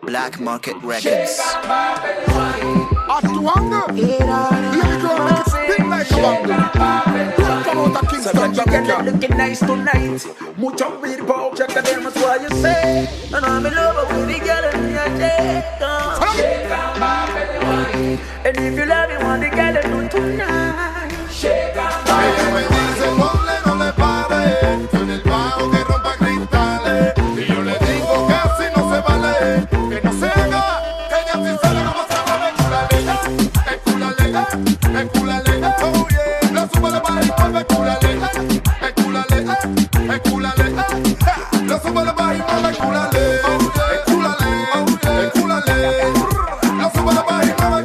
Black Market Records. At the hunger, let go and spin like a bangle. Don't come out of Kingston, Jamaica. Looking nice tonight. Mucho weed pop, check the them, that's why you say. And I'm in love with the girl and you shake on. Shake on, baby. And if you love me, want the girl to do tonight. Shake on, baby. Ella me dice, ponle, no le pare. Con el bajo que rompa cristales. Y yo le digo que así no se vale. Que no se haga, que ella sí sabe cómo se mueve. Escúlale, oh yeah. Lo sube de baja y mueve, escúlale. Lo sube de baja y mueve, escúlale. Lo sube de baja y mueve,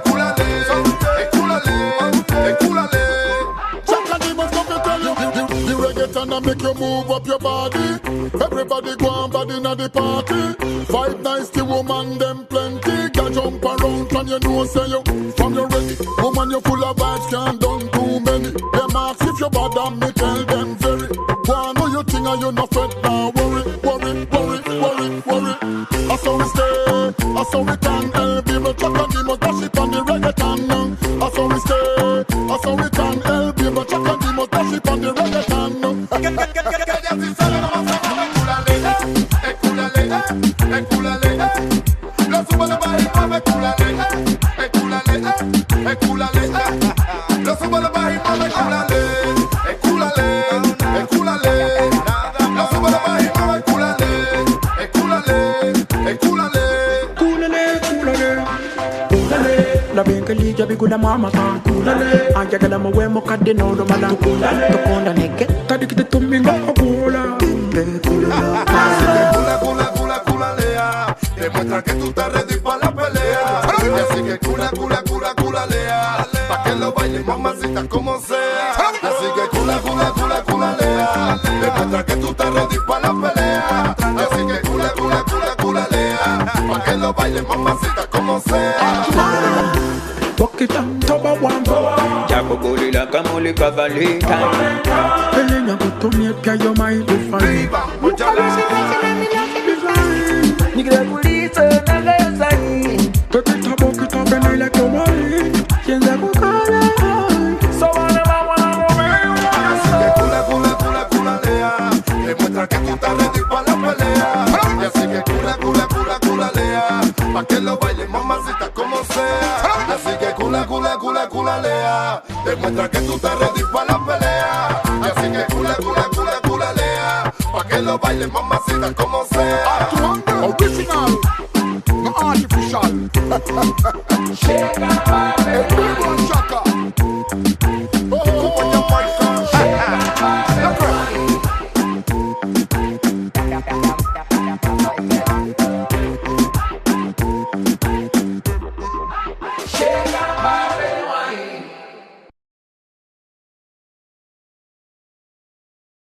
escúlale. Sometimes must come to tell you the reggaeton and make you move up your body. Everybody go and body in the party. Five nice the woman them plenty. Girl jump around and you know say you from your ready. Woman you full of vibes can't done too many. Them ask if you bad and me tell them very. Go on do your thing and you no fret now. Worry. I saw we stay, I saw we can help people. Chuck and demo dash it on the reggaeton. I saw we stay, I saw we can help people. Chuck and demo dash it on the reggaeton. Escúlale. Lo sube de baja y mueve, escúlale. Lo sube de baja y mueve, escúlale. Lo sube de baja y mueve, Coolale. La bien que liga vi con la mamá tan coolale. Aya que la mueve moca de no lo mala coolale. Tu con la nega, ta di que te tominga a cola. Demuestra que tú estás ready para la pelea. Así que culalea. Pa' que lo bailes, mamacita, como sea. Así que culalea. Demuestra que tú estás ready para la pelea. Así que culalea. Pa' que lo bailes, mamacita, como sea. Walk it down, top of one power. Jaco gorilla, camoli, cavalita. Elena, go to me, pia, your mind will find. Nigga, pulita, naga ya sahi. Pepita, boquita, ven like a wine. Quien se buscara. So wanna Así que culalea. Demuestra que tú estás ready para la pelea. Y así que culalea. Pa' que lo bailes, mamacita, como sea. Así que culalea. Demuestra que tú estás ready para la pelea. Y así que culalea. Pa' que lo bailes, mamacita, como sea. Original, no artificial. Shake up, El big one shaka. Oh, shake